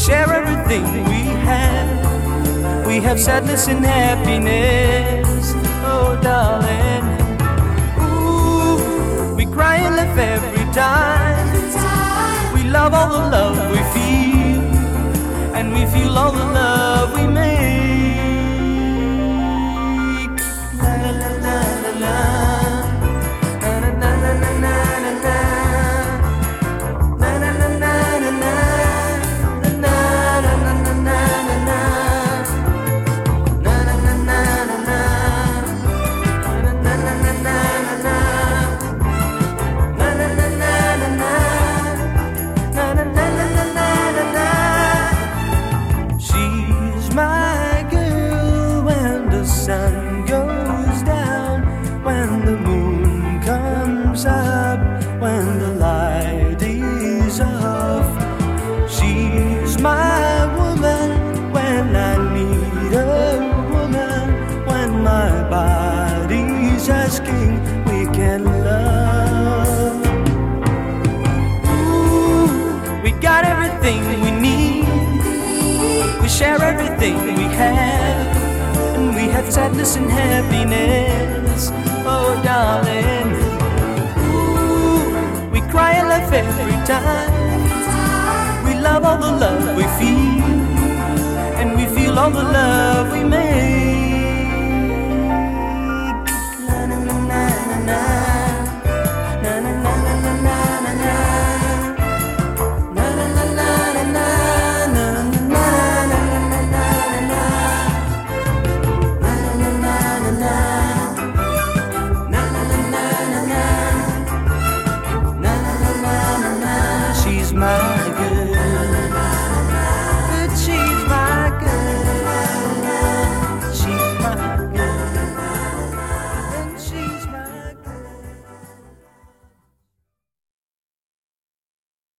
share everything we have. We have sadness and happiness, oh darling. Ooh, we cry and laugh every time. We love all the love we feel, and we feel all the love we make. La la la la la la. When the light is off, she's my woman. When I need a woman, when my body's asking, we can love. Ooh, we got everything we need. We share everything we have, and we have sadness and happiness, oh darling. Cry and laugh every time. We love all the love we feel, and we feel all the love we make. La na na na na na. Na na na na na na na. Na na na na na na. Na na na na na na. Na na na na na. She's my girl.